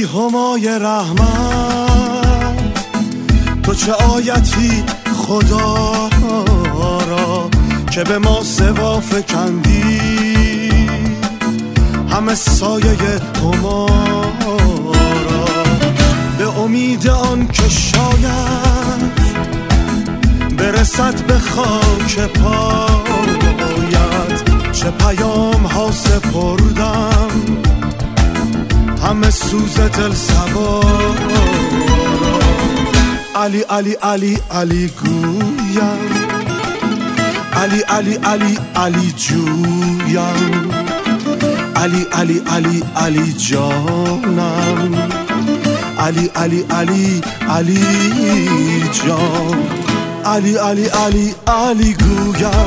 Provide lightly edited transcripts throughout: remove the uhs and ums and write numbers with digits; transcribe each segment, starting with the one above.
همای رحمت، تو چه آیتی خدا را که به ما سوا فکندی، همه سایه هما را به امید آن که شاید برسد به خاک پایت. چه پیام ها سپردم همه سوز دل سوار را. علی علی علی علی گویم، علی علی علی علی جویم، علی علی علی علی جانم، علی علی علی علی جان، علی علی علی علی گویم،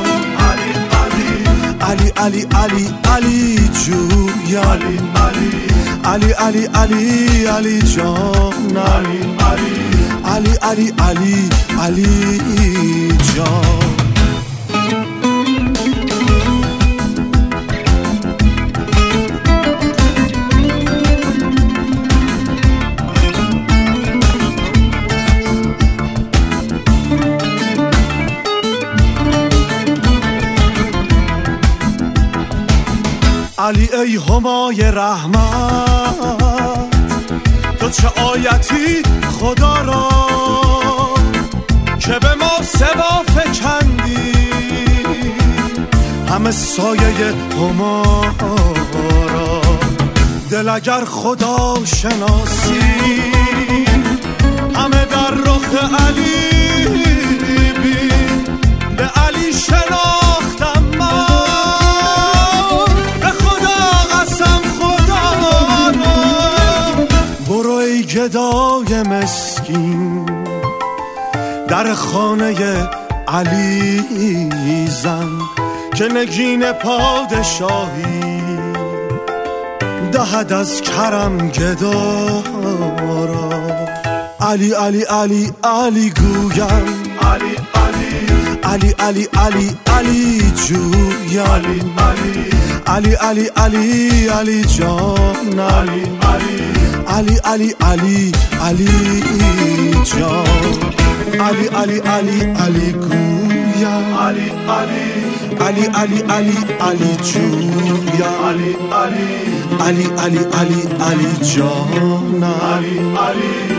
علی علی علی علی جویم، علی علی علی علی جانم، علی علی علی علی جان. علی ای همای رحمت، تو چه آیتی خدا را که به ما سوا فکندی، همه سایه هما را. دل اگر خدا شناسی همه در رخ علی بین، به علی شناختم من، به خدا قسم خدا را. برو ای گدای مسکین در خانه علی زن، که نگین پادشاهی دهد از کرم گدا را. علی علی علی علی گویم، علی علی علی علی علی جویم، علی علی علی علی جانم، علی علی علی علی جان، علی علی علی علی گویم، علی علی علی علی جویم، علی علی علی علی جانم،